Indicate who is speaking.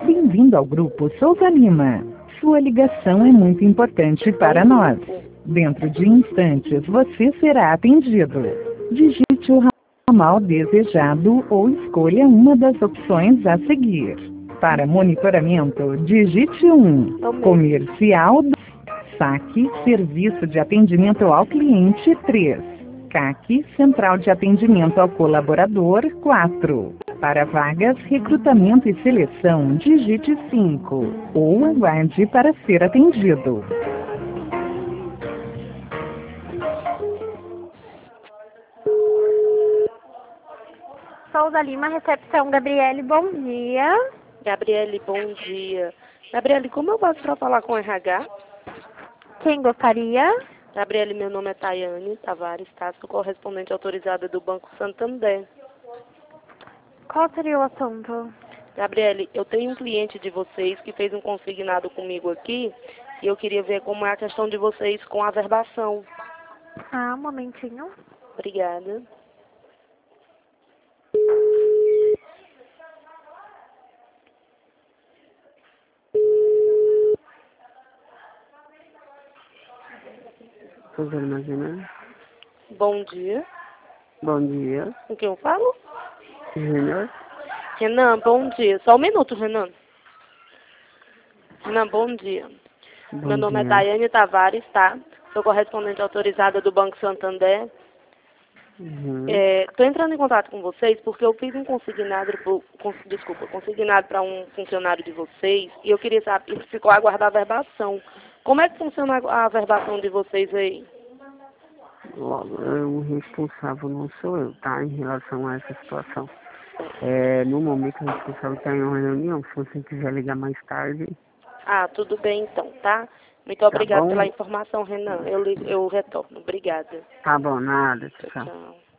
Speaker 1: Bem-vindo ao Grupo Souza Lima. Sua ligação é muito importante para nós. Dentro de instantes você será atendido. Digite o ramal desejado ou escolha uma das opções a seguir. Para monitoramento, digite 1. Comercial, saque, serviço de atendimento ao cliente 3. CAC, Central de Atendimento ao Colaborador 4. Para vagas, recrutamento e seleção, digite 5. Ou aguarde para ser atendido.
Speaker 2: Souza Lima, recepção. Gabriele, bom dia.
Speaker 3: Gabriele, bom dia. Gabriele, como eu faço para falar com o RH?
Speaker 2: Quem gostaria?
Speaker 3: Gabriele, meu nome é Tayane Tavares, tá? Sou correspondente autorizada do Banco Santander.
Speaker 2: Qual seria o assunto?
Speaker 3: Gabriele, eu tenho um cliente de vocês que fez um consignado comigo aqui e eu queria ver como é a questão de vocês com a averbação.
Speaker 2: Ah, um momentinho.
Speaker 3: Obrigada.
Speaker 4: Souza Armazenagem.
Speaker 3: Bom dia.
Speaker 4: Bom dia.
Speaker 3: Com quem eu falo?
Speaker 4: Júnior.
Speaker 3: Renan, bom dia. Só um minuto, Renan. Renan, bom dia. Meu nome é Tayane Tavares, tá? Sou correspondente autorizada do Banco Santander. Estou entrando em contato com vocês porque eu fiz um consignado para um funcionário de vocês e eu queria saber se ficou a aguardar a verbação. Como é que funciona a verbação de vocês aí?
Speaker 4: Logo, o responsável não sou eu, tá? Em relação a essa situação. No momento, o responsável está em uma reunião. Se você quiser ligar mais tarde...
Speaker 3: Ah, tudo bem então, tá? Muito obrigada
Speaker 4: bom?
Speaker 3: pela informação, Renan. Eu retorno. Obrigada.
Speaker 4: Tá bom, nada. Tchau.
Speaker 3: Tchau.